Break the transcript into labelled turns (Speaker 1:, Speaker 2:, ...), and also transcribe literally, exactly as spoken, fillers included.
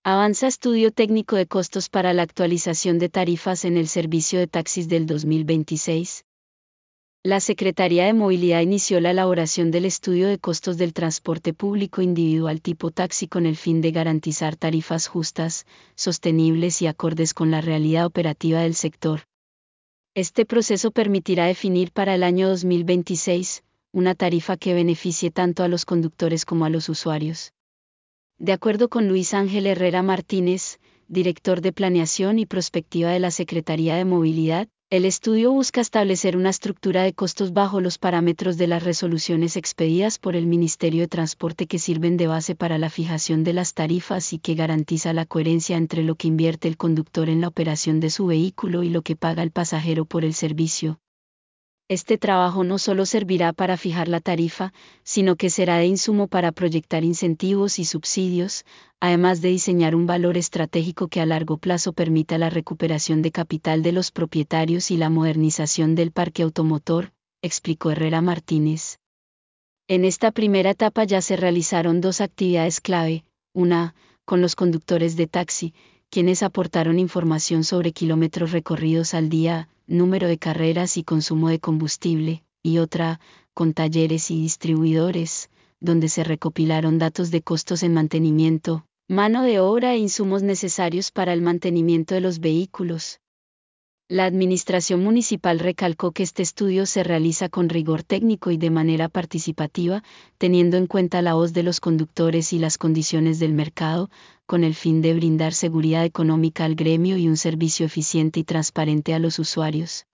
Speaker 1: Avanza estudio técnico de costos para la actualización de tarifas en el servicio de taxis del dos mil veintiséis. La Secretaría de Movilidad inició la elaboración del estudio de costos del transporte público individual tipo taxi con el fin de garantizar tarifas justas, sostenibles y acordes con la realidad operativa del sector. Este proceso permitirá definir para el año dos mil veintiséis una tarifa que beneficie tanto a los conductores como a los usuarios. De acuerdo con Luis Ángel Herrera Martínez, director de Planeación y Prospectiva de la Secretaría de Movilidad, el estudio busca establecer una estructura de costos bajo los parámetros de las resoluciones expedidas por el Ministerio de Transporte que sirven de base para la fijación de las tarifas y que garantiza la coherencia entre lo que invierte el conductor en la operación de su vehículo y lo que paga el pasajero por el servicio. Este trabajo no solo servirá para fijar la tarifa, sino que será de insumo para proyectar incentivos y subsidios, además de diseñar un valor estratégico que a largo plazo permita la recuperación de capital de los propietarios y la modernización del parque automotor, explicó Herrera Martínez. En esta primera etapa ya se realizaron dos actividades clave, una, con los conductores de taxi, quienes aportaron información sobre kilómetros recorridos al día, número de carreras y consumo de combustible, y otra, con talleres y distribuidores, donde se recopilaron datos de costos en mantenimiento, mano de obra e insumos necesarios para el mantenimiento de los vehículos. La Administración Municipal recalcó que este estudio se realiza con rigor técnico y de manera participativa, teniendo en cuenta la voz de los conductores y las condiciones del mercado, con el fin de brindar seguridad económica al gremio y un servicio eficiente y transparente a los usuarios.